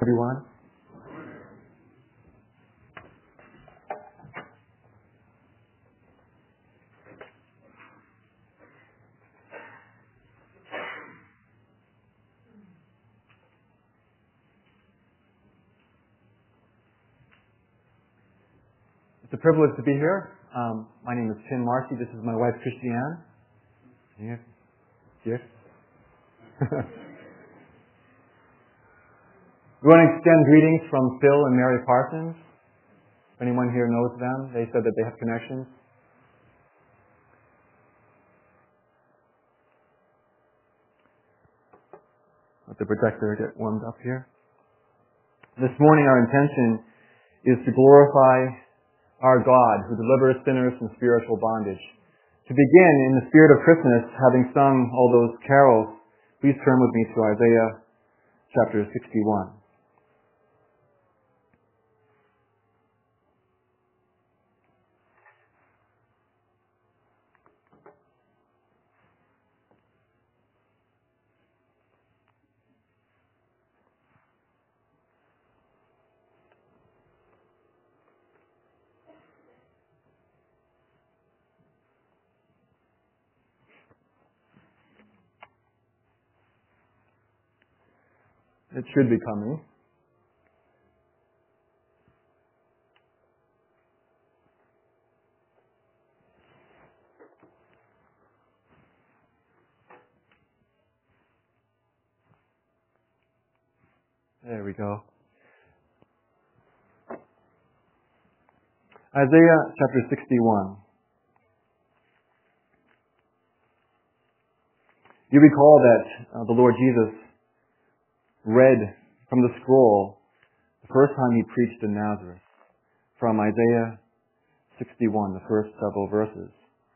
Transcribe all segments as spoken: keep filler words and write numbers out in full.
everyone. It's a privilege to be here. Um, my name is Tim Marcy. This is my wife, Christiane. Yeah. Yes. We want to extend greetings from Phil and Mary Parsons. If anyone here knows them, they said that they have connections. Let the projector get warmed up here. This morning our intention is to glorify our God who delivers sinners from spiritual bondage. To begin in the spirit of Christmas, having sung all those carols, please turn with me to Isaiah chapter sixty-one. It should be coming. There we go. Isaiah chapter sixty-one. You recall that uh, the Lord Jesus read from the scroll the first time he preached in Nazareth, from Isaiah sixty-one, the first several verses.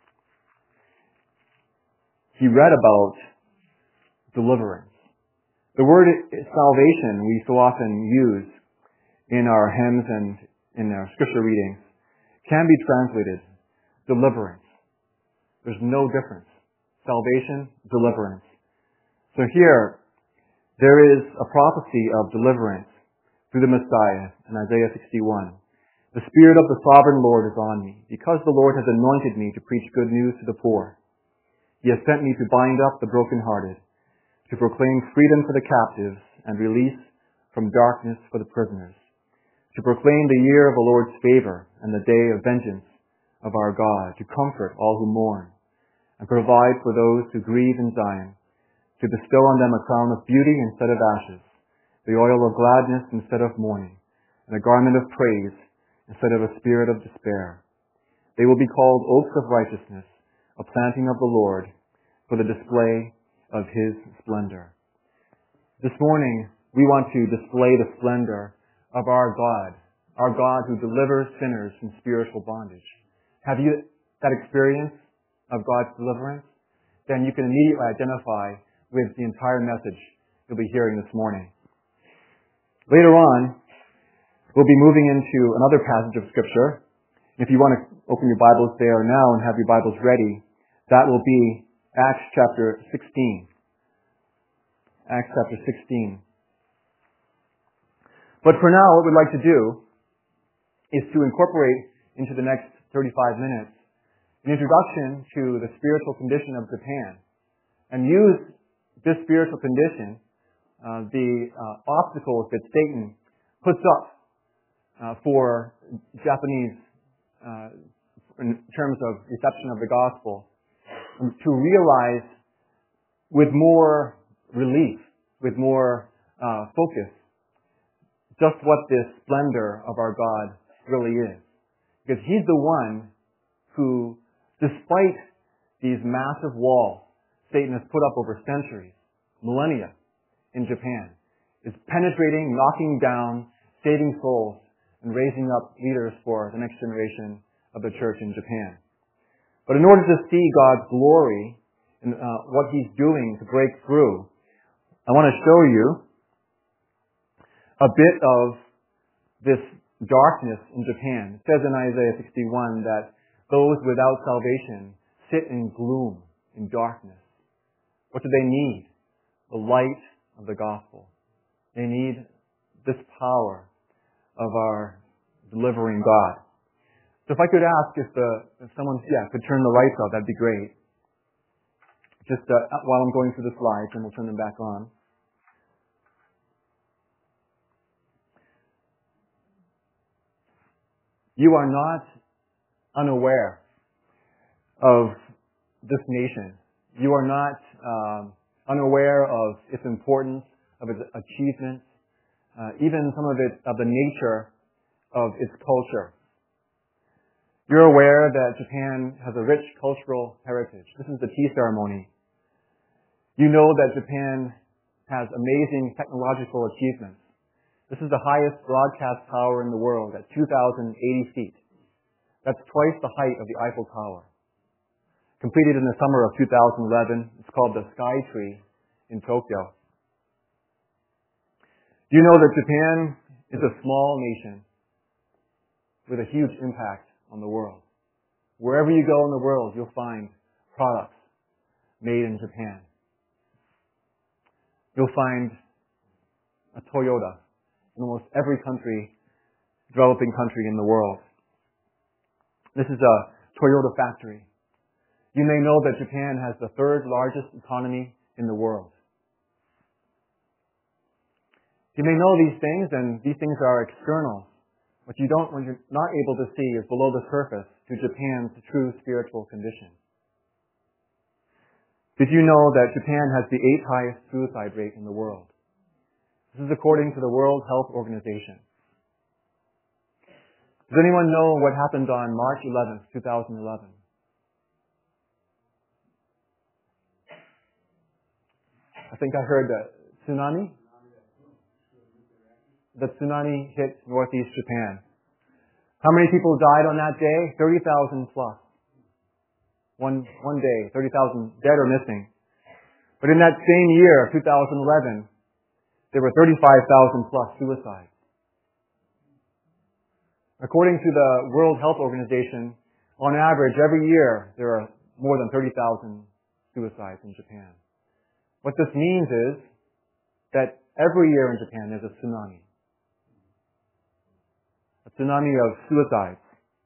He read about deliverance. The word salvation we so often use in our hymns and in our scripture readings can be translated deliverance. There's no difference. Salvation, deliverance. So here, there is a prophecy of deliverance through the Messiah in Isaiah sixty-one. The Spirit of the Sovereign Lord is on me, because the Lord has anointed me to preach good news to the poor. He has sent me to bind up the brokenhearted, to proclaim freedom for the captives and release from darkness for the prisoners, to proclaim the year of the Lord's favor and the day of vengeance of our God, to comfort all who mourn, and provide for those who grieve in Zion, to bestow on them a crown of beauty instead of ashes, the oil of gladness instead of mourning, and a garment of praise instead of a spirit of despair. They will be called oaks of righteousness, a planting of the Lord, for the display of His splendor. This morning, we want to display the splendor of our God, our God who delivers sinners from spiritual bondage. Have you that experience of God's deliverance? Then you can immediately identify with the entire message you'll be hearing this morning. Later on, we'll be moving into another passage of Scripture. If you want to open your Bibles there now and have your Bibles ready, that will be Acts chapter sixteen. Acts chapter sixteen. But for now, what we'd like to do is to incorporate into the next thirty-five minutes an introduction to the spiritual condition of Japan, and use this spiritual condition, uh, the uh, obstacles that Satan puts up uh, for Japanese, uh, in terms of reception of the gospel, to realize with more relief, with more uh, focus, just what this splendor of our God really is. Because He's the one who, despite these massive walls Satan has put up over centuries, millennia in Japan, is penetrating, knocking down, saving souls, and raising up leaders for the next generation of the church in Japan. But in order to see God's glory and uh, what He's doing to break through, I want to show you a bit of this darkness in Japan. It says in Isaiah sixty-one that those without salvation sit in gloom, in darkness. What do they need? The light of the gospel. They need this power of our delivering God. So if I could ask if, the, if someone yeah, could turn the lights off, that'd be great. Just uh, while I'm going through the slides, and we'll turn them back on. You are not unaware of this nation. You are not um, unaware of its importance, of its achievements, uh, even some of it, of the nature of its culture. You're aware that Japan has a rich cultural heritage. This is the tea ceremony. You know that Japan has amazing technological achievements. This is the highest broadcast tower in the world at two thousand eighty feet. That's twice the height of the Eiffel Tower. Completed in the summer of two thousand eleven, it's called the Sky Tree in Tokyo. You know that Japan is a small nation with a huge impact on the world. Wherever you go in the world, you'll find products made in Japan. You'll find a Toyota in almost every country, developing country in the world. This is a Toyota factory. You may know that Japan has the third largest economy in the world. You may know these things, and these things are external. What you don't, what you're not able to see is below the surface to Japan's true spiritual condition. Did you know that Japan has the eighth highest suicide rate in the world? This is according to the World Health Organization. Does anyone know what happened on March eleventh, two thousand eleven? I think I heard the tsunami. The tsunami hit northeast Japan. How many people died on that day? thirty thousand plus. One, one day, thirty thousand dead or missing. But in that same year, two thousand eleven, there were thirty-five thousand plus suicides. According to the World Health Organization, on average, every year, there are more than thirty thousand suicides in Japan. What this means is that every year in Japan there's a tsunami. A tsunami of suicides.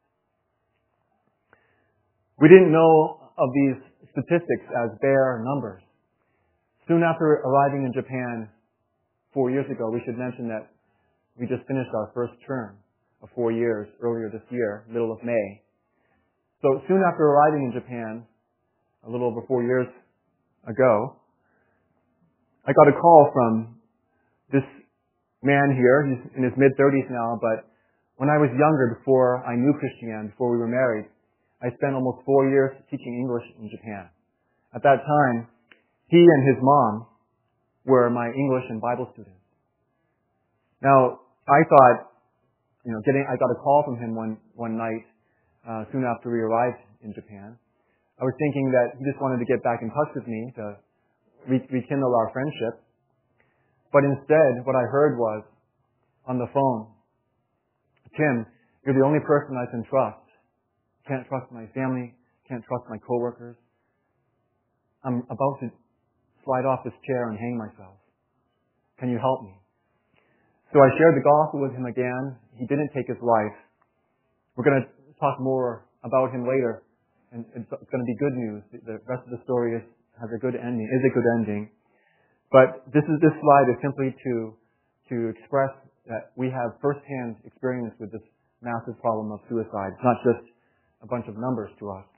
We didn't know of these statistics as bare numbers. Soon after arriving in Japan four years ago, we should mention that we just finished our first term of four years earlier this year, middle of May. So soon after arriving in Japan, a little over four years ago, I got a call from this man here. He's in his mid-thirties now, but when I was younger, before I knew Christianity, before we were married, I spent almost four years teaching English in Japan. At that time, he and his mom were my English and Bible students. Now, I thought, you know, getting, I got a call from him one, one night, uh, soon after we arrived in Japan. I was thinking that he just wanted to get back in touch with me to re- rekindle our friendship. But instead, what I heard was, on the phone, Tim, you're the only person I can trust. Can't trust my family, can't trust my coworkers. I'm about to slide off this chair and hang myself. Can you help me? So I shared the gospel with him again. He didn't take his life. We're going to talk more about him later, and it's going to be good news. The rest of the story is, has a good ending, is a good ending. But this is this slide is simply to to express that we have firsthand experience with this massive problem of suicide. It's not just a bunch of numbers to us.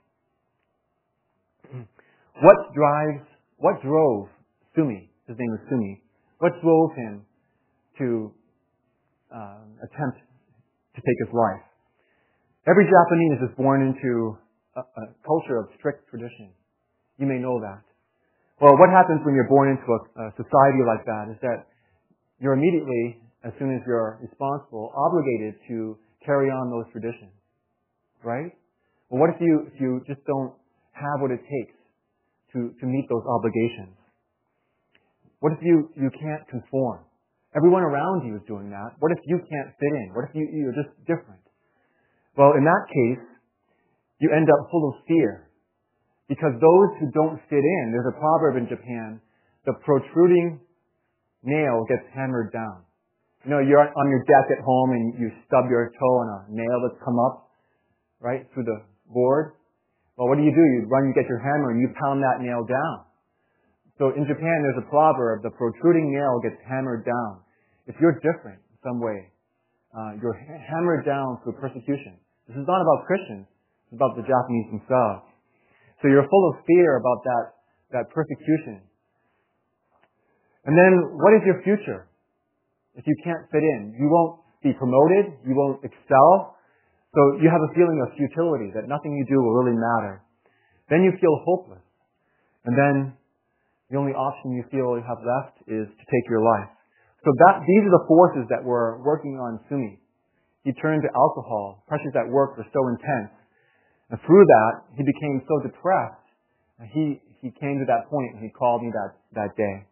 What drives, what drove Sumi, his name is Sumi, what drove him to uh, attempt to take his life? Every Japanese is born into a, a culture of strict tradition. You may know that. Well, what happens when you're born into a, a society like that is that you're immediately, as soon as you're responsible, obligated to carry on those traditions. Right? Well, what if you if you just don't have what it takes to, to meet those obligations? What if you, you can't conform? Everyone around you is doing that. What if you can't fit in? What if you, you're just different? Well, in that case, you end up full of fear. Because those who don't fit in, there's a proverb in Japan, the protruding nail gets hammered down. You know, you're on your deck at home and you stub your toe on a nail that's come up, right, through the board. Well, what do you do? You run, you get your hammer, and you pound that nail down. So in Japan, there's a proverb, the protruding nail gets hammered down. If you're different in some way, uh, you're ha- hammered down through persecution. This is not about Christians. It's about the Japanese themselves. So you're full of fear about that, that persecution. And then, what is your future? If you can't fit in, you won't be promoted, you won't excel, so you have a feeling of futility, that nothing you do will really matter. Then you feel hopeless. And then the only option you feel you have left is to take your life. So that these are the forces that were working on Sumi. He turned to alcohol. Pressures at work were so intense. And through that, he became so depressed. And he, he came to that point and he called me that, that day.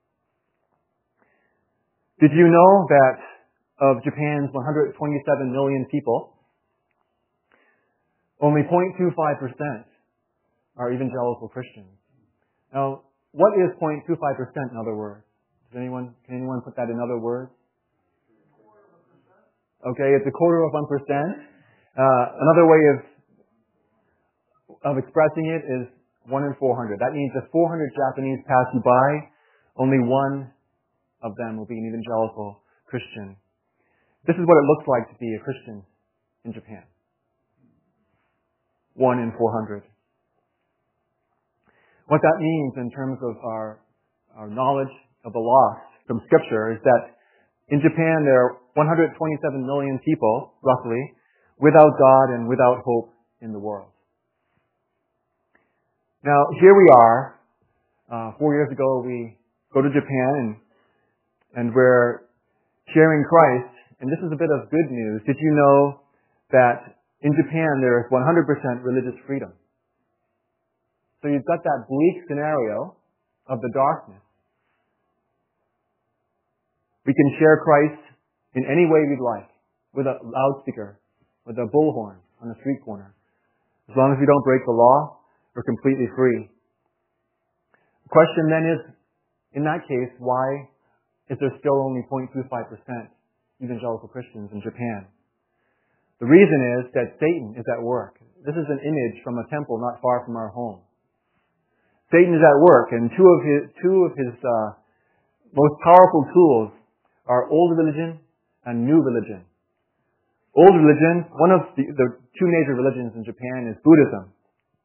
Did you know that of Japan's one hundred twenty-seven million people, only zero point two five percent are evangelical Christians? Now, what is zero point two five percent in other words? Does anyone, can anyone put that in other words? Okay, it's a quarter of one percent. Uh, another way of, of expressing it is one in four hundred. That means if four hundred Japanese pass you by, only one of them will be an evangelical Christian. This is what it looks like to be a Christian in Japan. One in four hundred. What that means in terms of our, our knowledge of the lost from Scripture is that in Japan there are one hundred twenty-seven million people, roughly, without God and without hope in the world. Now, here we are. Uh, four years ago, we go to Japan and and we're sharing Christ, and this is a bit of good news. Did you know that in Japan there is one hundred percent religious freedom? So you've got that bleak scenario of the darkness. We can share Christ in any way we'd like, with a loudspeaker, with a bullhorn on a street corner. As long as we don't break the law, we're completely free. The question then is, in that case, why is there still only zero point two five percent evangelical Christians in Japan? The reason is that Satan is at work. This is an image from a temple not far from our home. Satan is at work, and two of his, two of his uh, most powerful tools are old religion and new religion. Old religion, one of the, the two major religions in Japan is Buddhism.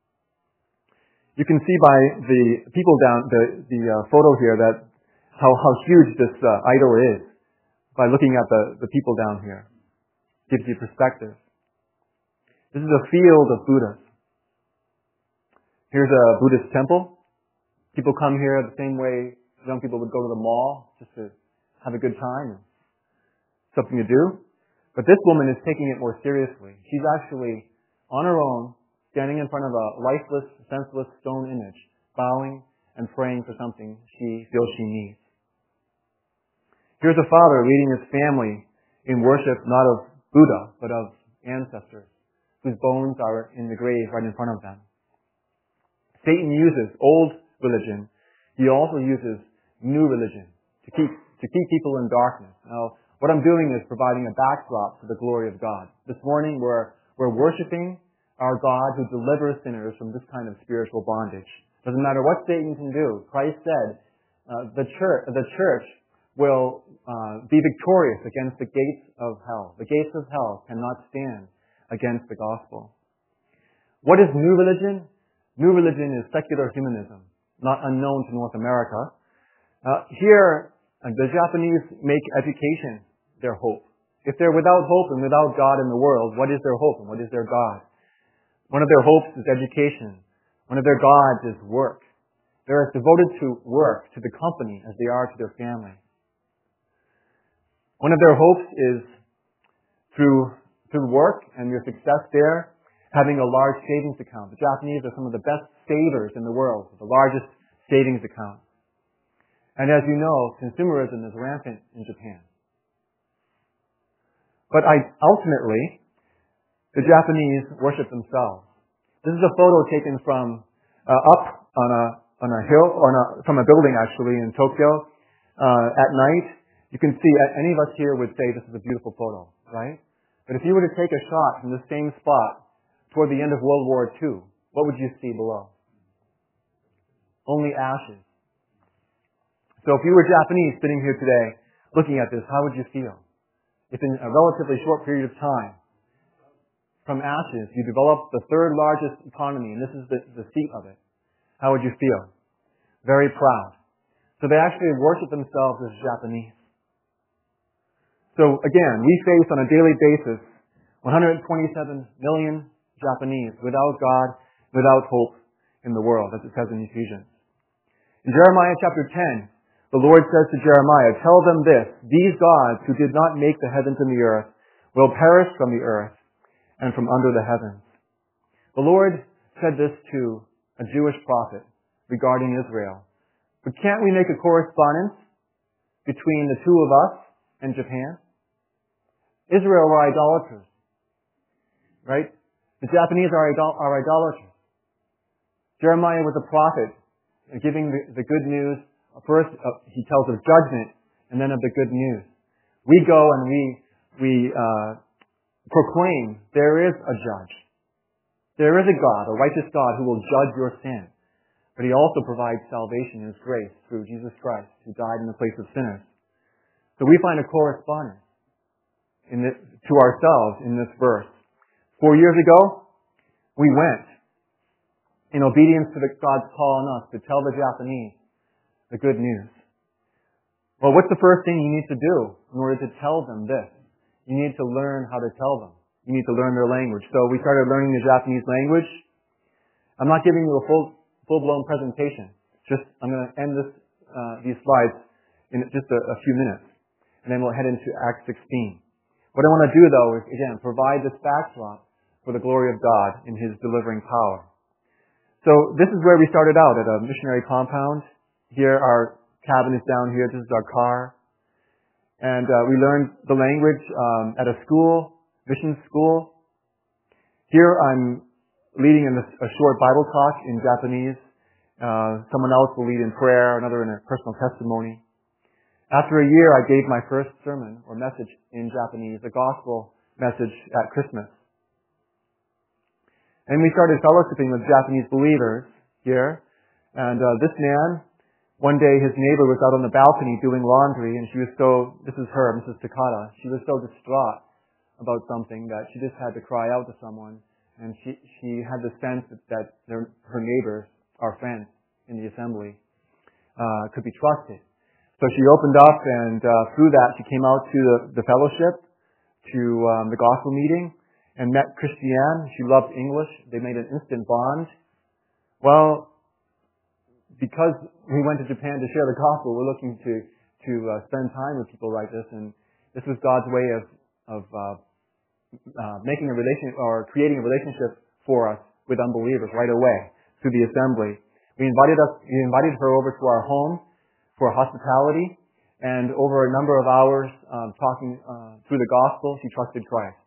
You can see by the people down, the, the uh, photo here that how, how huge this uh, idol is by looking at the, the people down here. Gives you perspective. This is a field of Buddhas. Here's a Buddhist temple. People come here the same way young people would go to the mall just to have a good time and something to do. But this woman is taking it more seriously. She's actually on her own, standing in front of a lifeless, senseless stone image, bowing and praying for something she feels she needs. Here's a father leading his family in worship not of Buddha, but of ancestors whose bones are in the grave right in front of them. Satan uses old religion. He also uses new religion to keep to keep people in darkness. Now, what I'm doing is providing a backdrop to the glory of God. This morning we're we're worshiping our God who delivers sinners from this kind of spiritual bondage. Doesn't matter what Satan can do. Christ said uh, the church the church will uh, be victorious against the gates of hell. The gates of hell cannot stand against the gospel. What is new religion? New religion is secular humanism, not unknown to North America. Uh, here, uh, the Japanese make education their hope. If they're without hope and without God in the world, what is their hope and what is their God? One of their hopes is education. One of their gods is work. They're as devoted to work, to the company, as they are to their family. One of their hopes is through through work and your success there, having a large savings account. The Japanese are some of the best savers in the world, the largest savings account. And as you know, consumerism is rampant in Japan. But I, ultimately, the Japanese worship themselves. This is a photo taken from uh, up on a on a hill, on a, from a building actually in Tokyo uh, at night. You can see, any of us here would say this is a beautiful photo, right? But if you were to take a shot from the same spot toward the end of World War Two, what would you see below? Only ashes. So if you were Japanese sitting here today looking at this, how would you feel? If in a relatively short period of time, from ashes, you develop the third largest economy, and this is the, the seat of it, how would you feel? Very proud. So they actually worship themselves as Japanese. So again, we face on a daily basis one hundred twenty-seven million Japanese without God, without hope in the world, as it says in Ephesians. In Jeremiah chapter ten, the Lord says to Jeremiah, "Tell them this, these gods who did not make the heavens and the earth will perish from the earth and from under the heavens." The Lord said this to a Jewish prophet regarding Israel. But can't we make a correspondence between the two of us and Japan? Israel were idolaters, right? The Japanese are, idol- are idolaters. Jeremiah was a prophet, giving the, the good news. First, uh, he tells of judgment, and then of the good news. We go and we we uh, proclaim there is a judge. There is a God, a righteous God, who will judge your sin. But He also provides salvation in His grace through Jesus Christ, who died in the place of sinners. So we find a correspondence in this, to ourselves in this verse. Four years ago, we went in obedience to the, God's call on us to tell the Japanese the good news. Well, what's the first thing you need to do in order to tell them this? You need to learn how to tell them. You need to learn their language. So we started learning the Japanese language. I'm not giving you a full, full-blown presentation. Just, I'm going to end this, uh, these slides in just a, a few minutes. And then we'll head into Acts sixteen. What I want to do, though, is, again, provide this backdrop for the glory of God in His delivering power. So this is where we started out, at a missionary compound. Here, our cabin is down here. This is our car. And uh, we learned the language um, at a school, mission school. Here, I'm leading in a, a short Bible talk in Japanese. Uh, someone else will lead in prayer, another in a personal testimony. After a year, I gave my first sermon or message in Japanese, a gospel message at Christmas. And we started fellowshipping with Japanese believers here. And uh, this man, one day his neighbor was out on the balcony doing laundry, and she was so, this is her, Missus Takata, she was so distraught about something that she just had to cry out to someone. And she, she had the sense that, that their, her neighbors, our friends in the assembly, uh, could be trusted. So she opened up, and uh, through that she came out to the, the fellowship, to um, the gospel meeting, and met Christiane. She loved English. They made an instant bond. Well, because we went to Japan to share the gospel, we're looking to to uh, spend time with people like this, and this was God's way of of uh, uh, making a relation or creating a relationship for us with unbelievers right away through the assembly. We invited us. We invited her over to our home for hospitality, and over a number of hours um, talking uh, through the gospel, she trusted Christ.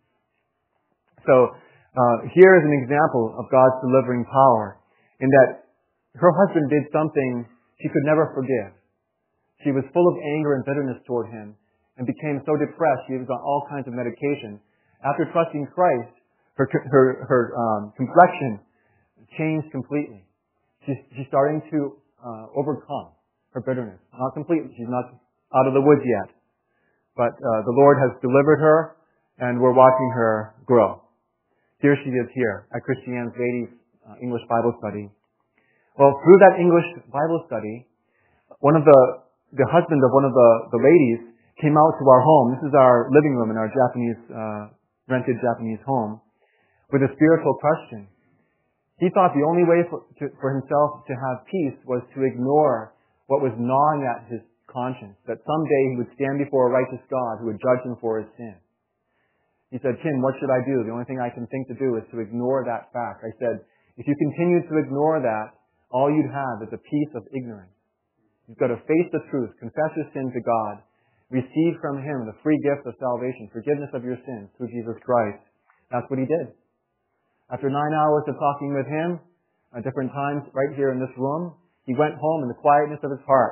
So uh, here is an example of God's delivering power, in that her husband did something she could never forgive. She was full of anger and bitterness toward him, and became so depressed she was on all kinds of medication. After trusting Christ, her her her um, complexion changed completely. She's she's starting to uh, overcome her bitterness. Not completely. She's not out of the woods yet. But uh, the Lord has delivered her, and we're watching her grow. Here she is here at Christiane's Ladies uh, English Bible Study. Well, through that English Bible study, one of the, the husband of one of the, the ladies came out to our home. This is our living room in our Japanese, uh, rented Japanese home, with a spiritual question. He thought the only way for, to, for himself to have peace was to ignore what was gnawing at his conscience, that someday he would stand before a righteous God who would judge him for his sin. He said, "Kim, what should I do? The only thing I can think to do is to ignore that fact." I said, if you continue to ignore that, all you'd have is a peace of ignorance. You've got to face the truth, confess your sin to God, receive from Him the free gift of salvation, forgiveness of your sins through Jesus Christ. That's what he did. After nine hours of talking with him, at different times right here in this room, he went home in the quietness of his heart,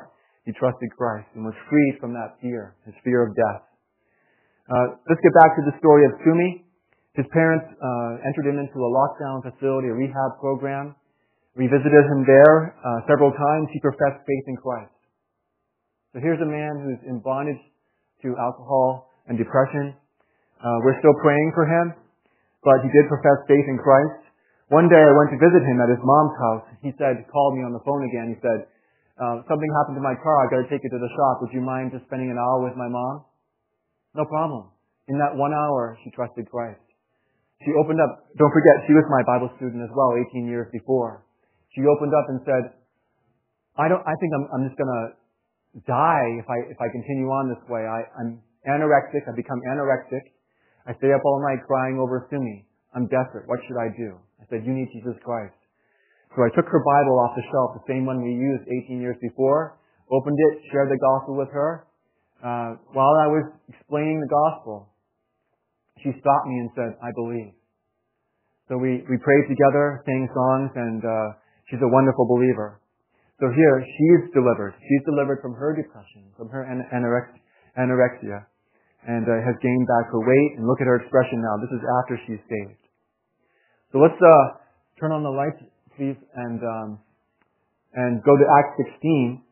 He trusted Christ and was freed from that fear, his fear of death. Uh, let's get back to the story of Sumi. His parents uh, entered him into a lockdown facility, a rehab program. We visited him there uh, several times. He professed faith in Christ. So here's a man who's in bondage to alcohol and depression. Uh, we're still praying for him, but he did profess faith in Christ. One day I went to visit him at his mom's house. He said, called me on the phone again. He said, uh, something happened to my car. I've got to take it to the shop. Would you mind just spending an hour with my mom? No problem. In that one hour, she trusted Christ. She opened up, don't forget, she was my Bible student as well, eighteen years before. She opened up and said, I don't, I think I'm, I'm just gonna die if I, if I continue on this way. I, I'm anorexic. I've become anorexic. I stay up all night crying over Sumi. I'm desperate. What should I do? I said, you need Jesus Christ. So I took her Bible off the shelf, the same one we used eighteen years before, opened it, shared the gospel with her. Uh, while I was explaining the gospel, she stopped me and said, I believe. So we, we prayed together, sang songs, and uh, she's a wonderful believer. So here, she's delivered. She's delivered from her depression, from her anorex- anorexia, and uh, has gained back her weight. And look at her expression now. This is after she's saved. So let's uh, turn on the lights, please, and um, and go to Acts sixteen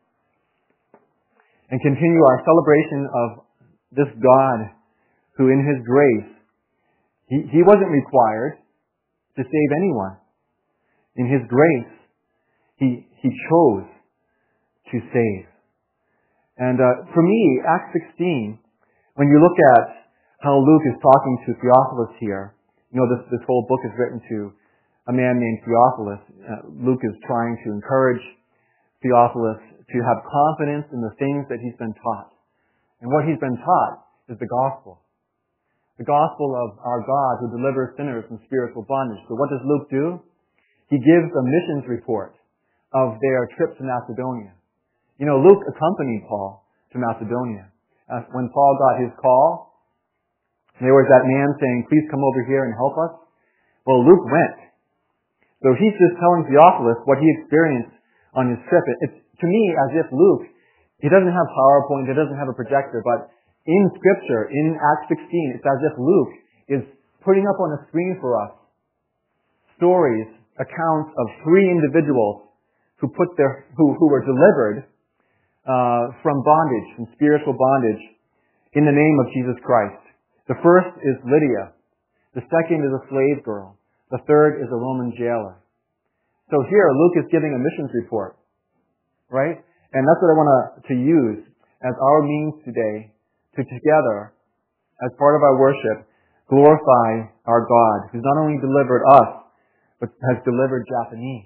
and continue our celebration of this God who, in His grace, He, he wasn't required to save anyone. In His grace, He He chose to save. And uh, for me, Acts sixteen, when you look at how Luke is talking to Theophilus here, you know, this, this whole book is written to a man named Theophilus. Uh, Luke is trying to encourage Theophilus to have confidence in the things that he's been taught. And what he's been taught is the gospel. The gospel of our God who delivers sinners from spiritual bondage. So what does Luke do? He gives a missions report of their trip to Macedonia. You know, Luke accompanied Paul to Macedonia. Uh, when Paul got his call, there was that man saying, please come over here and help us. Well, Luke went. So he's just telling Theophilus what he experienced on his trip. It's to me as if Luke, he doesn't have PowerPoint, he doesn't have a projector, but in Scripture, in Acts sixteen, it's as if Luke is putting up on a screen for us stories, accounts of three individuals who put their who, who were delivered uh, from bondage, from spiritual bondage, in the name of Jesus Christ. The first is Lydia. The second is a slave girl. The third is a Roman jailer. So here, Luke is giving a missions report, right? And that's what I want to use as our means today to together, as part of our worship, glorify our God, who's not only delivered us, but has delivered Japanese.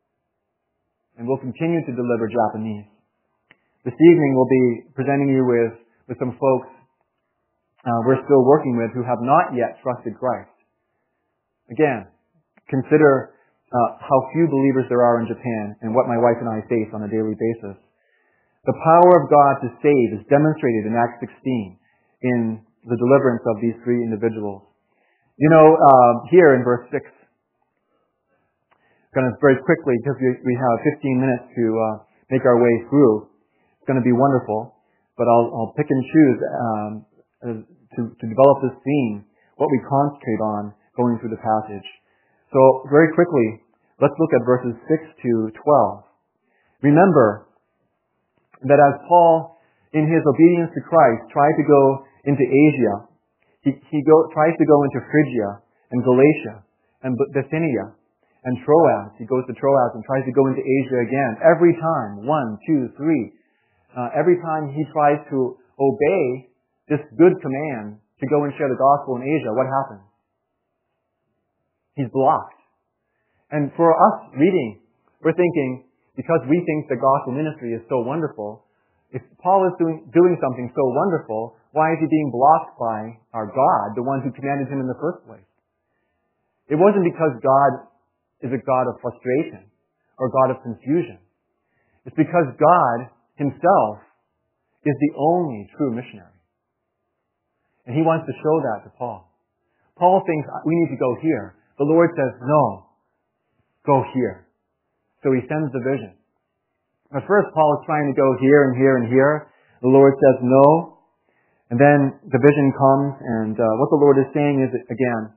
And will continue to deliver Japanese. This evening we'll be presenting you with, with some folks uh, we're still working with who have not yet trusted Christ. Again, consider uh, how few believers there are in Japan and what my wife and I face on a daily basis. The power of God to save is demonstrated in Acts sixteen in the deliverance of these three individuals. You know, uh, here in verse six, going to very quickly, because we, we have fifteen minutes to uh, make our way through. It's going to be wonderful, but I'll, I'll pick and choose um, to, to develop this theme, what we concentrate on going through the passage. So very quickly, let's look at verses six to twelve. Remember that as Paul, in his obedience to Christ, tried to go into Asia, he, he go, tries to go into Phrygia and Galatia and Bithynia and Troas. He goes to Troas and tries to go into Asia again. Every time, one, two, three, uh, every time he tries to obey this good command to go and share the gospel in Asia, what happens? He's blocked. And for us reading, we're thinking, because we think the gospel ministry is so wonderful, if Paul is doing, doing something so wonderful, why is he being blocked by our God, the one who commanded him in the first place? It wasn't because God is a God of frustration or God of confusion. It's because God himself is the only true missionary. And he wants to show that to Paul. Paul thinks we need to go here. The Lord says, no, go here. So he sends the vision. At first, Paul is trying to go here and here and here. The Lord says no. And then the vision comes, and uh, what the Lord is saying is, again,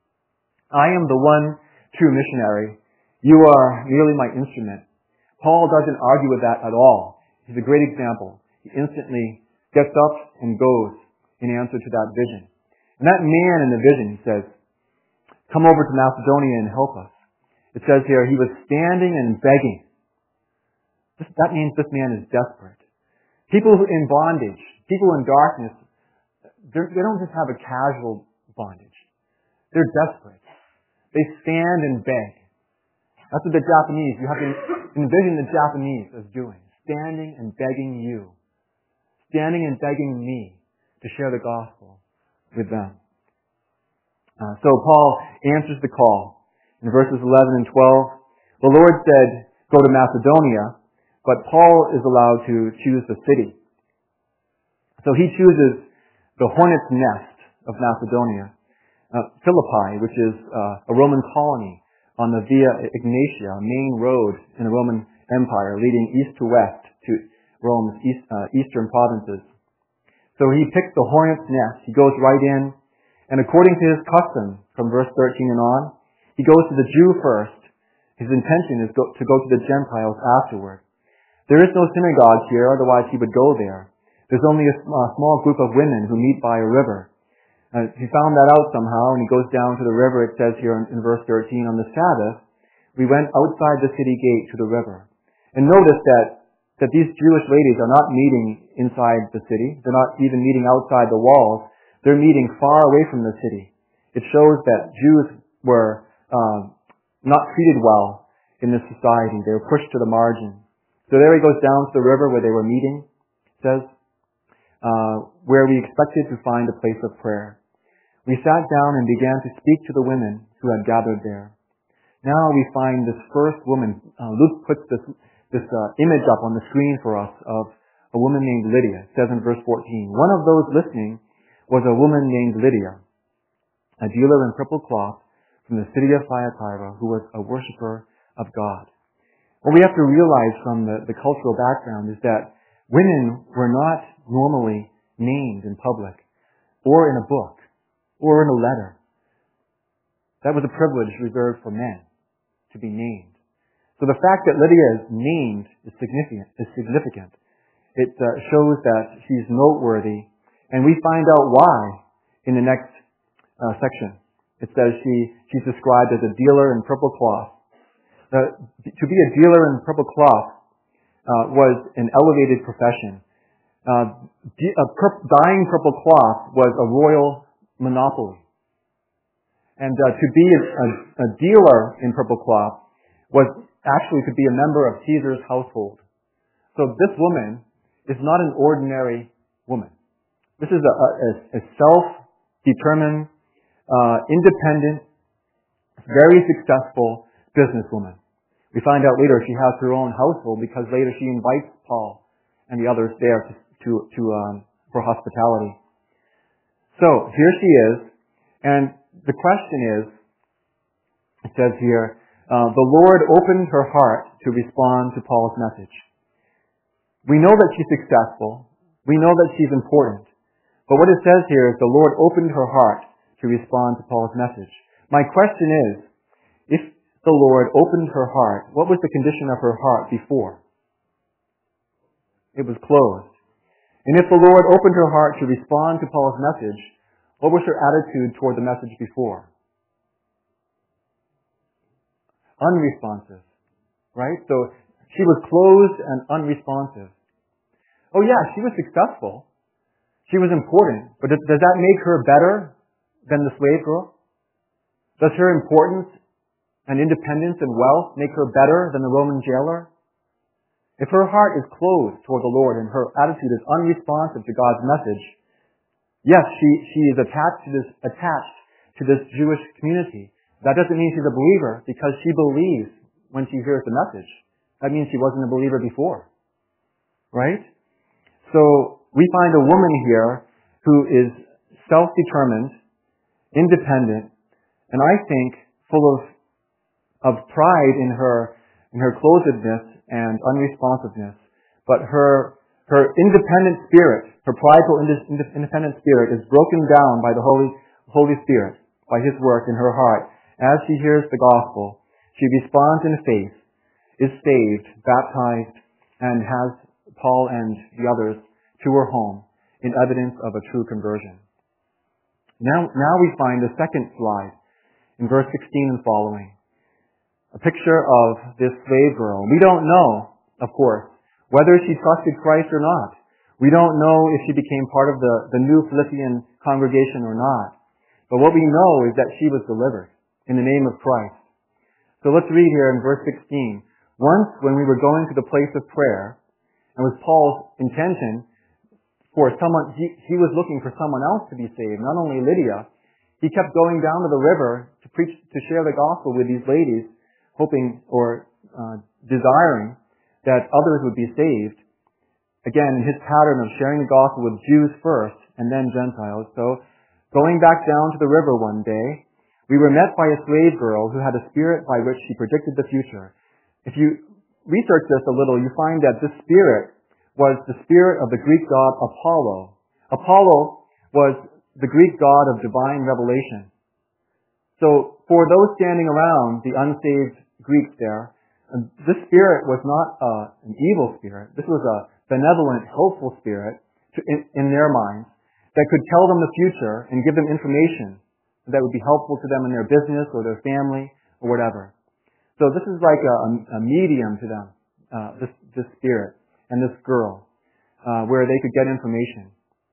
I am the one true missionary. You are merely my instrument. Paul doesn't argue with that at all. He's a great example. He instantly gets up and goes in answer to that vision. And that man in the vision says, come over to Macedonia and help us. It says here, he was standing and begging. This, that means this man is desperate. People who in bondage, people in darkness, they don't just have a casual bondage. They're desperate. They stand and beg. That's what the Japanese, you have to envision the Japanese as doing. Standing and begging you. Standing and begging me to share the gospel with them. Uh, so Paul answers the call. In verses eleven and twelve, the Lord said, go to Macedonia, but Paul is allowed to choose the city. So he chooses the hornet's nest of Macedonia, uh, Philippi, which is uh, a Roman colony on the Via Egnatia, a main road in the Roman Empire leading east to west to Rome's east, uh, eastern provinces. So he picks the hornet's nest. He goes right in, and according to his custom, from verse thirteen and on, he goes to the Jew first. His intention is go, to go to the Gentiles afterward. There is no synagogue here, otherwise he would go there. There's only a, a small group of women who meet by a river. Uh, he found that out somehow, and he goes down to the river. It says here in, in verse thirteen, on the Sabbath, we went outside the city gate to the river. And notice that, that these Jewish ladies are not meeting inside the city. They're not even meeting outside the walls. They're meeting far away from the city. It shows that Jews were um, not treated well in this society. They were pushed to the margin. So there he goes down to the river where they were meeting, it says, uh, where we expected to find a place of prayer. We sat down and began to speak to the women who had gathered there. Now we find this first woman. Uh, Luke puts this, this uh, image up on the screen for us of a woman named Lydia. It says in verse fourteen, one of those listening was a woman named Lydia, a dealer in purple cloth from the city of Thyatira, who was a worshiper of God. What we have to realize from the, the cultural background is that women were not normally named in public, or in a book, or in a letter. That was a privilege reserved for men, to be named. So the fact that Lydia is named is significant. Is significant. It uh, shows that she's noteworthy, and we find out why in the next uh, section. It says she she's described as a dealer in purple cloth. Uh, to be a dealer in purple cloth uh, was an elevated profession. Uh, de- uh, pur- dyeing purple cloth was a royal monopoly. And uh, to be a, a, a dealer in purple cloth was actually to be a member of Caesar's household. So this woman is not an ordinary woman. This is a, a, a self-determined, uh, independent, very successful businesswoman. We find out later she has her own household because later she invites Paul and the others there to, to, to um, for hospitality. So here she is, and the question is, it says here, uh, the Lord opened her heart to respond to Paul's message. We know that she's successful. We know that she's important. But what it says here is the Lord opened her heart to respond to Paul's message. My question is, if the Lord opened her heart, what was the condition of her heart before? It was closed. And if the Lord opened her heart to respond to Paul's message, what was her attitude toward the message before? Unresponsive. Right? So she was closed and unresponsive. Oh yeah, she was successful. She was important. But does, does that make her better than the slave girl? Does her importance and independence and wealth make her better than the Roman jailer? If her heart is closed toward the Lord and her attitude is unresponsive to God's message, yes, she, she is attached to this, attached to this Jewish community. That doesn't mean she's a believer because she believes when she hears the message. That means she wasn't a believer before. Right? So we find a woman here who is self-determined, independent, and I think full of, of pride in her, in her closedness and unresponsiveness, but her her independent spirit, her prideful independent spirit is broken down by the Holy Holy Spirit, by His work in her heart. As she hears the gospel, she responds in faith, is saved, baptized, and has Paul and the others to her home in evidence of a true conversion. Now, now we find the second slide in verse sixteen and following. A picture of this slave girl. We don't know, of course, whether she trusted Christ or not. We don't know if she became part of the, the new Philippian congregation or not. But what we know is that she was delivered in the name of Christ. So let's read here in verse sixteen. Once when we were going to the place of prayer, and it was Paul's intention for someone, he, he was looking for someone else to be saved, not only Lydia. He kept going down to the river to preach, to share the gospel with these ladies, hoping or uh, desiring that others would be saved. Again, in his pattern of sharing the gospel with Jews first and then Gentiles. So, going back down to the river one day, we were met by a slave girl who had a spirit by which she predicted the future. If you research this a little, you find that this spirit was the spirit of the Greek god Apollo. Apollo was the Greek god of divine revelation. So, for those standing around, the unsaved Greeks there, this spirit was not uh, an evil spirit. This was a benevolent, helpful spirit to, in, in their minds that could tell them the future and give them information that would be helpful to them in their business or their family or whatever. So this is like a, a medium to them, uh, this, this spirit and this girl, uh, where they could get information.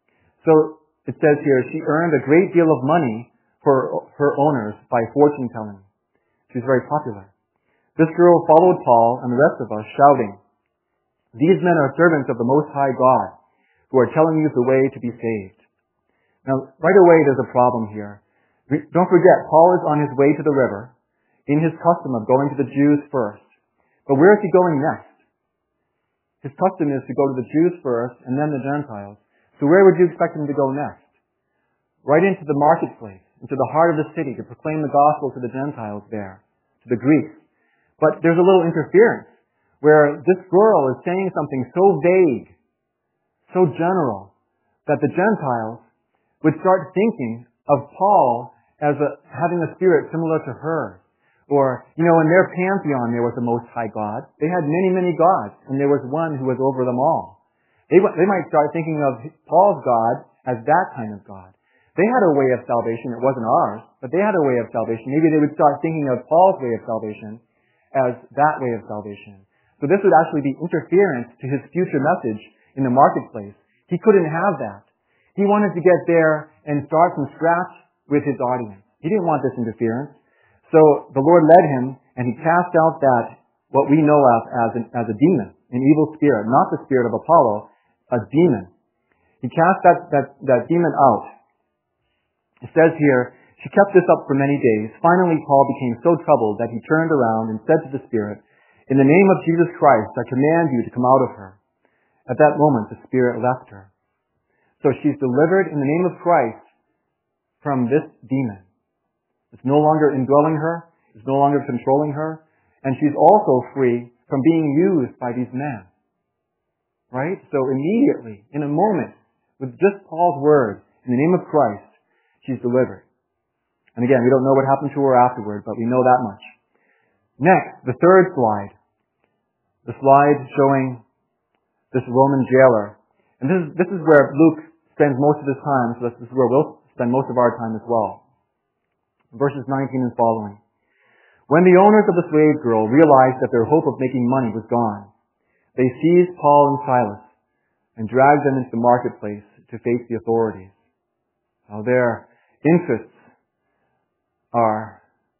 So it says here, she earned a great deal of money for her owners by fortune telling. She was very popular. This girl followed Paul and the rest of us, shouting, "These men are servants of the Most High God, who are telling you the way to be saved." Now, right away, there's a problem here. Don't forget, Paul is on his way to the river, in his custom of going to the Jews first. But where is he going next? His custom is to go to the Jews first, and then the Gentiles. So where would you expect him to go next? Right into the marketplace, into the heart of the city, to proclaim the gospel to the Gentiles there, to the Greeks. But there's a little interference, where this girl is saying something so vague, so general, that the Gentiles would start thinking of Paul as a, having a spirit similar to hers. Or, you know, in their pantheon there was the Most High God. They had many, many gods, and there was one who was over them all. They, they might start thinking of Paul's God as that kind of God. They had a way of salvation. It wasn't ours, but they had a way of salvation. Maybe they would start thinking of Paul's way of salvation as that way of salvation. So this would actually be interference to his future message in the marketplace. He couldn't have that. He wanted to get there and start from scratch with his audience. He didn't want this interference. So the Lord led him, and he cast out that, what we know of as, an, as a demon, an evil spirit, not the spirit of Apollo, a demon. He cast that, that, that demon out. It says here, she kept this up for many days. Finally, Paul became so troubled that he turned around and said to the spirit, "In the name of Jesus Christ, I command you to come out of her." At that moment, the spirit left her. So she's delivered in the name of Christ from this demon. It's no longer indwelling her. It's no longer controlling her. And she's also free from being used by these men. Right? So immediately, in a moment, with just Paul's word, in the name of Christ, she's delivered. And again, we don't know what happened to her afterward, but we know that much. Next, the third slide. The slide showing this Roman jailer. And this is, this is where Luke spends most of his time, so this is where we'll spend most of our time as well. Verses nineteen and following. When the owners of the slave girl realized that their hope of making money was gone, they seized Paul and Silas and dragged them into the marketplace to face the authorities. Now their interests are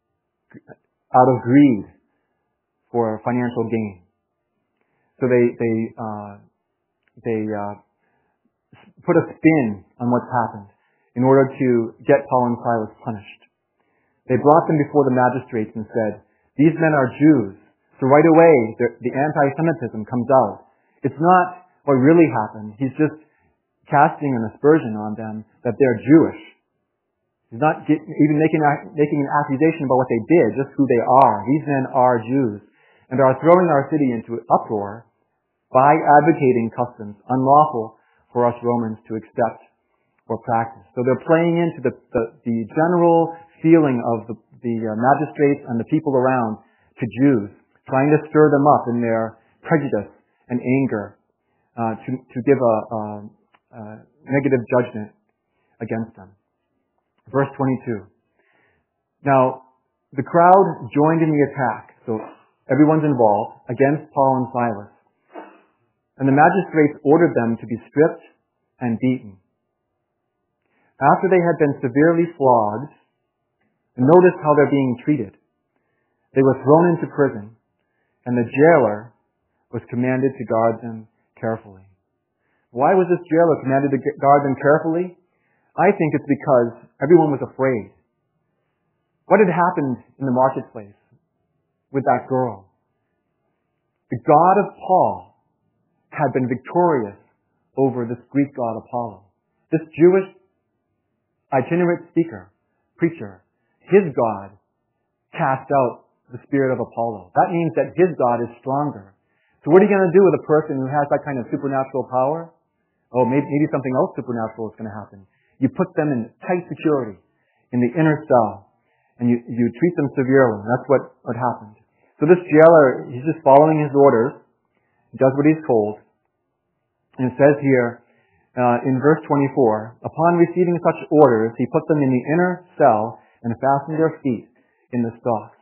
out of greed for financial gain. So they they uh, they uh, put a spin on what's happened in order to get Paul and Silas punished. They brought them before the magistrates and said, "These men are Jews." So right away, the, the anti-Semitism comes out. It's not what really happened. He's just casting an aspersion on them that they're Jewish. He's not get, even making, making an accusation about what they did, just who they are. These men are Jews. and are throwing our city into uproar by advocating customs unlawful for us Romans to accept or practice. So they're playing into the, the, the general feeling of the, the uh, magistrates and the people around to Jews, trying to stir them up in their prejudice and anger uh, to, to give a, a, a negative judgment against them. Verse twenty-two. Now, the crowd joined in the attack, so everyone's involved, against Paul and Silas. And the magistrates ordered them to be stripped and beaten. After they had been severely flogged, and notice how they're being treated, they were thrown into prison, and the jailer was commanded to guard them carefully. Why was this jailer commanded to guard them carefully? I think it's because everyone was afraid. What had happened in the marketplace with that girl? The God of Paul had been victorious over this Greek god Apollo. This Jewish itinerant speaker, preacher, his God cast out the spirit of Apollo. That means that his God is stronger. So what are you going to do with a person who has that kind of supernatural power? Oh, maybe, maybe something else supernatural is going to happen. You put them in tight security in the inner cell, and you, you treat them severely. That's what, what happened. So this jailer, he's just following his orders. He does what he's told. And it says here, uh, in verse twenty-four, upon receiving such orders, he put them in the inner cell and fastened their feet in the stocks.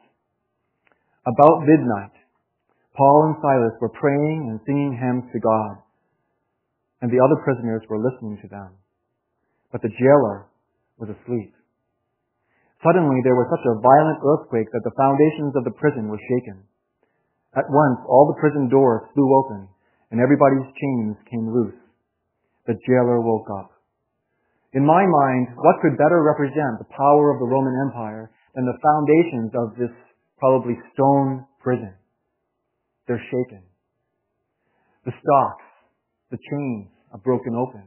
About midnight, Paul and Silas were praying and singing hymns to God, and the other prisoners were listening to them. But the jailer was asleep. Suddenly there was such a violent earthquake that the foundations of the prison were shaken. At once all the prison doors flew open, and everybody's chains came loose. The jailer woke up. In my mind, what could better represent the power of the Roman Empire than the foundations of this probably stone prison? They're shaken. The stocks, the chains are broken open.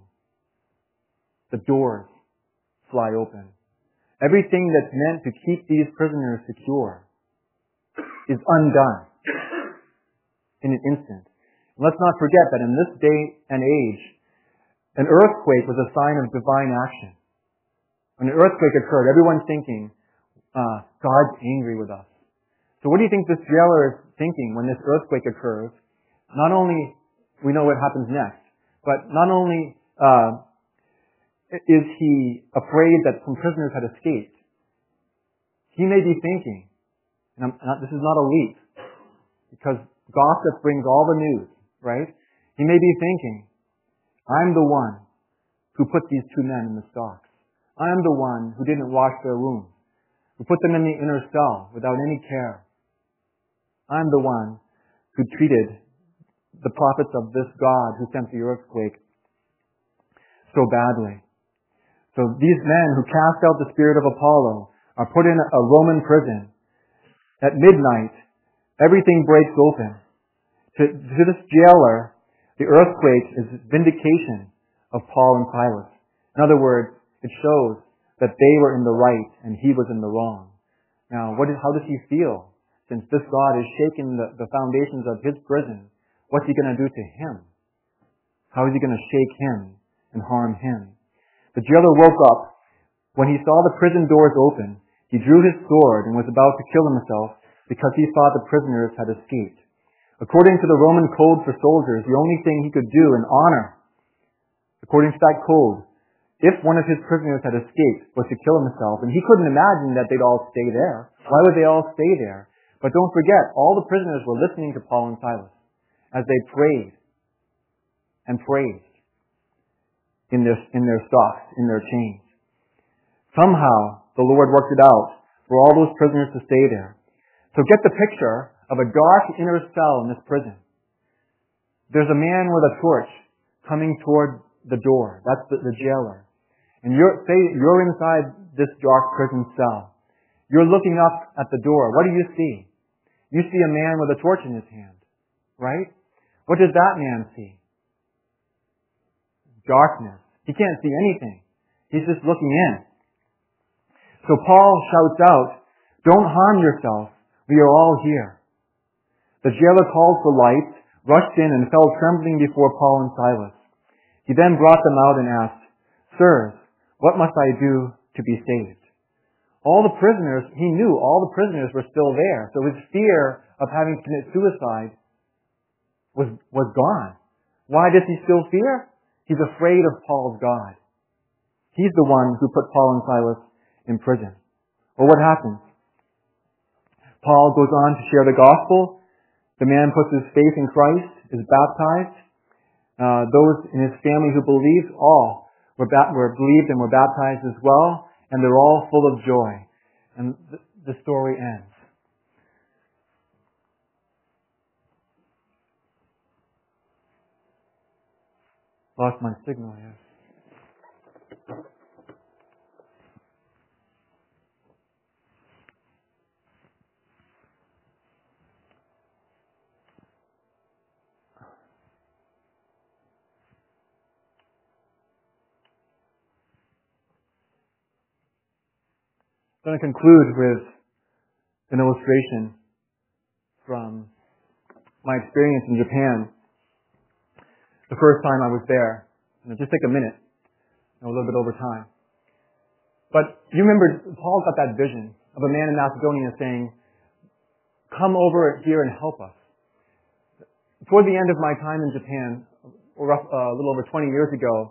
The doors fly open. Everything that's meant to keep these prisoners secure is undone in an instant. And let's not forget that in this day and age, an earthquake was a sign of divine action. When an earthquake occurred, everyone's thinking, uh, God's angry with us. So what do you think this jailer is thinking when this earthquake occurs? Not only, we know what happens next, but not only uh, is he afraid that some prisoners had escaped, he may be thinking, and I'm not, this is not a leap, because gossip brings all the news, right? He may be thinking, I'm the one who put these two men in the stocks. I'm the one who didn't wash their wounds, who put them in the inner cell without any care. I'm the one who treated the prophets of this God who sent the earthquake so badly. So these men who cast out the spirit of Apollo are put in a Roman prison. At midnight, everything breaks open. To, to this jailer, the earthquake is vindication of Paul and Silas. In other words, it shows that they were in the right and he was in the wrong. Now, what is, how does he feel? Since this God has shaken the, the foundations of his prison, what's he going to do to him? How is he going to shake him and harm him? The jailer woke up. When he saw the prison doors open, he drew his sword and was about to kill himself because he thought the prisoners had escaped. According to the Roman code for soldiers, the only thing he could do in honor, according to that code, if one of his prisoners had escaped, was to kill himself. And he couldn't imagine that they'd all stay there. Why would they all stay there? But don't forget, all the prisoners were listening to Paul and Silas as they prayed and praised in their, in their stocks, in their chains. Somehow, the Lord worked it out for all those prisoners to stay there. So get the picture of a dark inner cell in this prison. There's a man with a torch coming toward the door. That's the, the jailer. And you're, say you're inside this dark prison cell. You're looking up at the door. What do you see? You see a man with a torch in his hand, right? What does that man see? Darkness. He can't see anything. He's just looking in. So Paul shouts out, don't harm yourself. We are all here. The jailer called for lights, rushed in, and fell trembling before Paul and Silas. He then brought them out and asked, "Sirs, what must I do to be saved?" All the prisoners, he knew all the prisoners were still there, so his fear of having to commit suicide was, was gone. Why does he still fear? He's afraid of Paul's God. He's the one who put Paul and Silas in prison. Well, what happens? Paul goes on to share the gospel. The man puts his faith in Christ, is baptized. Uh, those in his family who believed, all were, ba- were believed and were baptized as well, and they're all full of joy. And th- the story ends. Lost my signal here. I'm going to conclude with an illustration from my experience in Japan. The first time I was there. It'll just take a minute, a little bit over time. But you remember, Paul got that vision of a man in Macedonia saying, "Come over here and help us." Toward the end of my time in Japan, or uh, a little over twenty years ago,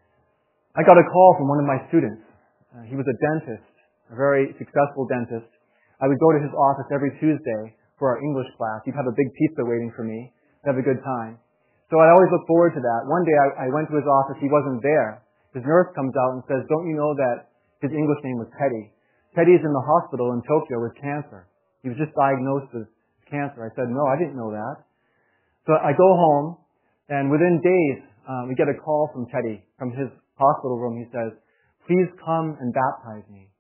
I got a call from one of my students. Uh, he was a dentist, a very successful dentist. I would go to his office every Tuesday for our English class. He'd have a big pizza waiting for me. We'd have a good time. So I'd always look forward to that. One day I, I went to his office. He wasn't there. His nurse comes out and says, "Don't you know that his English name was Teddy? Teddy's in the hospital in Tokyo with cancer. He was just diagnosed with cancer." I said, "No, I didn't know that." So I go home, and within days, um, we get a call from Teddy, from his hospital room. He says, "Please come and baptize me."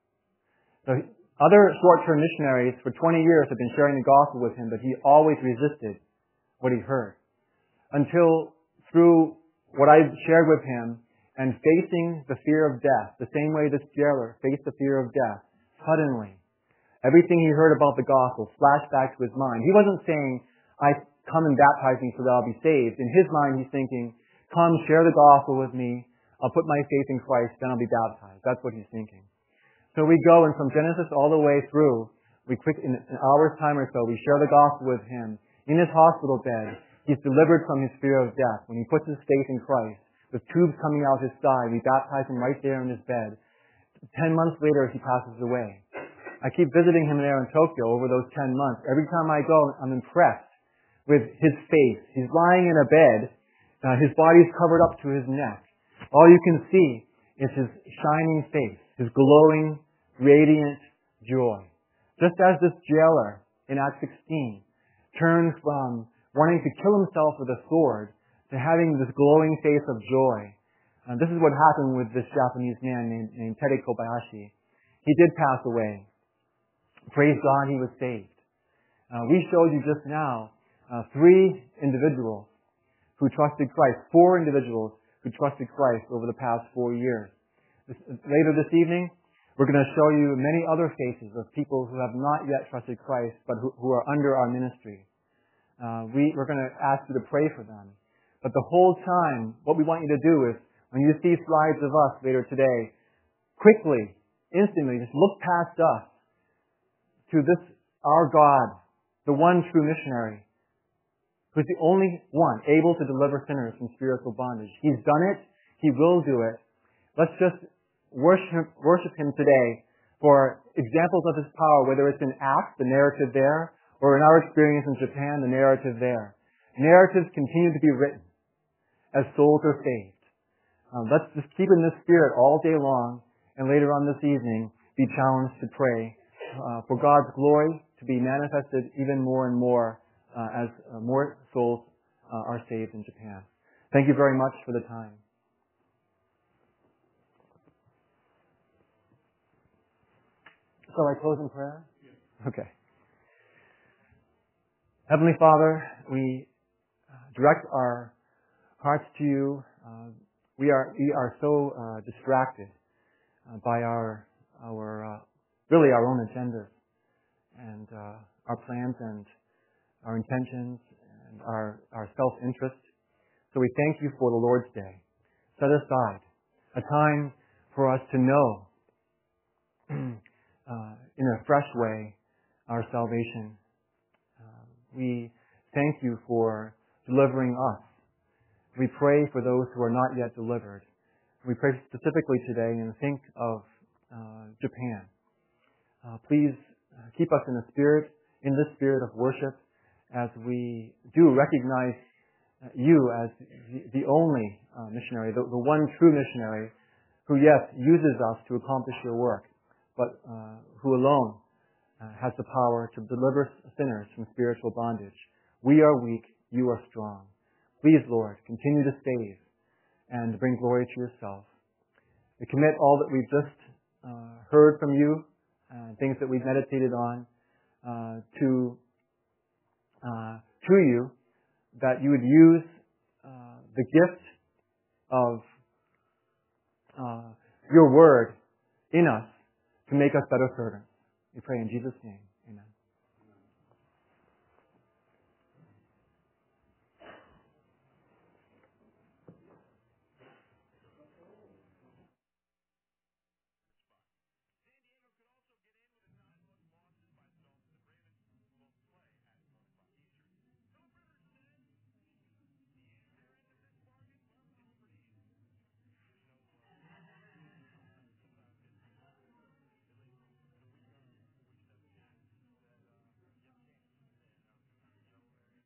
So he, other short-term missionaries for twenty years have been sharing the gospel with him, but he always resisted what he heard. Until through what I shared with him and facing the fear of death, the same way this jailer faced the fear of death, suddenly, everything he heard about the gospel flashed back to his mind. He wasn't saying, "I come and baptize me so that I'll be saved." In his mind, he's thinking, "Come, share the gospel with me. I'll put my faith in Christ, then I'll be baptized." That's what he's thinking. So we go, and from Genesis all the way through, we quick in an hour's time or so, we share the gospel with him. In his hospital bed, he's delivered from his fear of death. When he puts his faith in Christ, with tubes coming out his side, we baptize him right there in his bed. Ten months later, he passes away. I keep visiting him there in Tokyo over those ten months. Every time I go, I'm impressed with his face. He's lying in a bed. Uh, his body's covered up to his neck. All you can see is his shining face, his glowing, radiant joy. Just as this jailer in Acts sixteen turned from wanting to kill himself with a sword to having this glowing face of joy. Uh, this is what happened with this Japanese man named, named Teddy Kobayashi. He did pass away. Praise God, he was saved. Uh, we showed you just now uh, three individuals who trusted Christ, four individuals who trusted Christ over the past four years. This, later this evening, we're going to show you many other faces of people who have not yet trusted Christ, but who, who are under our ministry. Uh, we, we're going to ask you to pray for them. But the whole time, what we want you to do is, when you see slides of us later today, quickly, instantly, just look past us to this, our God, the one true missionary, who's the only one able to deliver sinners from spiritual bondage. He's done it. He will do it. Let's just worship, worship Him today for examples of His power, whether it's in Acts, the narrative there, or in our experience in Japan, the narrative there. Narratives continue to be written as souls are saved. Um, let's just keep in this spirit all day long, and later on this evening, be challenged to pray uh, for God's glory to be manifested even more and more uh, as uh, more souls uh, are saved in Japan. Thank you very much for the time. Shall I close in prayer? Okay. Heavenly Father, we direct our hearts to you. Uh, we are we are so uh, distracted uh, by our our uh, really our own agendas and uh, our plans and our intentions, and our, our self-interest. So we thank you for the Lord's Day. Set aside a time for us to know uh, in a fresh way our salvation. Uh, we thank you for delivering us. We pray for those who are not yet delivered. We pray specifically today and think of uh, Japan. Uh, please uh, keep us in the spirit, in this spirit of worship, as we do recognize uh, you as the, the only uh, missionary, the, the one true missionary, who, yes, uses us to accomplish your work, but uh, who alone uh, has the power to deliver sinners from spiritual bondage. We are weak, you are strong. Please, Lord, continue to save and bring glory to yourself. We commit all that we've just uh, heard from you, uh, things that we've meditated on, uh, to uh, to you, that you would use uh, the gift of uh, your word in us to make us better servants. We pray in Jesus' name.